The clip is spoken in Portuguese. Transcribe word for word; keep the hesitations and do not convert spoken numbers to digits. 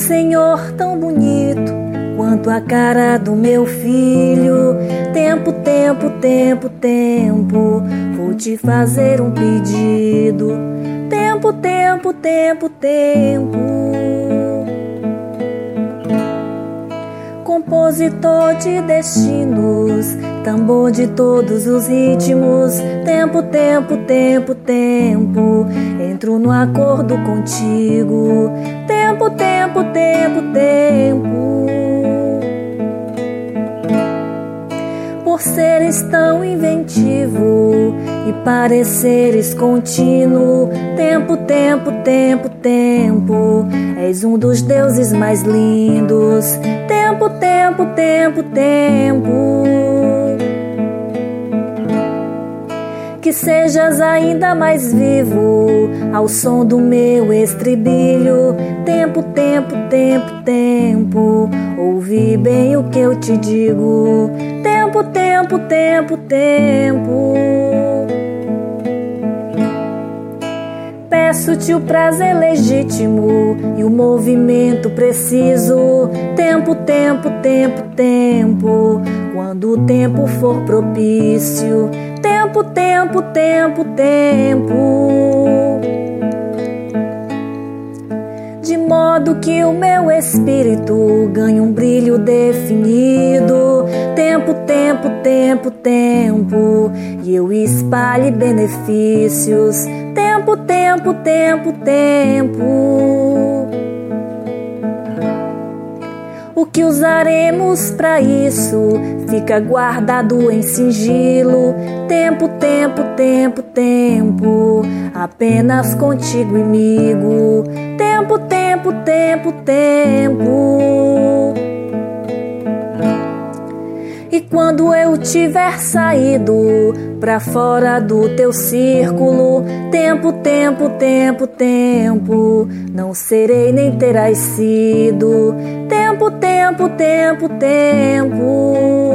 Senhor, tão bonito quanto a cara do meu filho. Tempo, tempo, tempo, tempo, vou te fazer um pedido. Tempo, tempo, tempo, tempo. Compositor de destinos, tambor de todos os ritmos. Tempo, tempo, tempo, tempo, entro no acordo contigo. Tempo, tempo, tempo, tempo. Por seres tão inventivo e pareceres contínuo. Tempo, tempo, tempo, tempo, és um dos deuses mais lindos. Tempo, tempo, tempo, tempo. Que sejas ainda mais vivo ao som do meu estribilho. Tempo, tempo, tempo, tempo, ouve bem o que eu te digo. Tempo, tempo, tempo, tempo. Peço-te o prazer legítimo e o movimento preciso. Tempo, tempo, tempo, tempo, quando o tempo for propício. Tempo, tempo, tempo, tempo. De modo que o meu espírito ganhe um brilho definido. Tempo, tempo, tempo, tempo, e eu espalhe benefícios. Tempo, tempo, tempo, tempo. O que usaremos pra isso fica guardado em sigilo. Tempo, tempo, tempo, tempo, apenas contigo comigo. Tempo, tempo, tempo, tempo. E quando eu tiver saído pra fora do teu círculo. Tempo, tempo, tempo, tempo, não serei nem terás sido. Tempo, tempo, tempo, tempo.